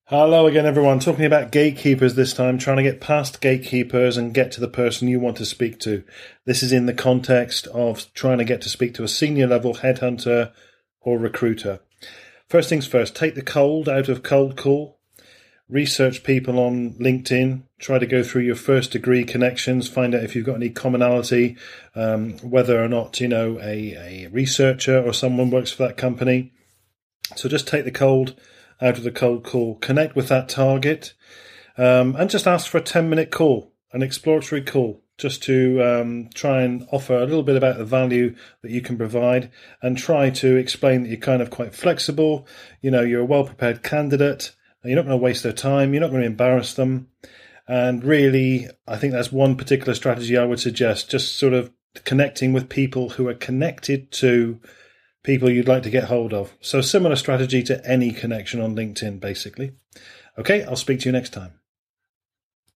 Hello again, everyone. Talking about gatekeepers this time, trying to get past gatekeepers and get to the person you want to speak to. This is in the context of trying to get to speak to a senior level headhunter or recruiter. First things first, take the cold out of cold call. Research people on LinkedIn. Try to go through your first degree connections. Find out if you've got any commonality, whether or not, a researcher or someone works for that company. So just take the cold out of the cold call, connect with that target, and just ask for a 10-minute call, an exploratory call, just to try and offer a little bit about the value that you can provide and try to explain that you're kind of quite flexible, you're a well-prepared candidate, you're not going to waste their time, you're not going to embarrass them. And really, I think that's one particular strategy I would suggest, just sort of connecting with people who are connected to people you'd like to get hold of. So similar strategy to any connection on LinkedIn, basically. Okay, I'll speak to you next time.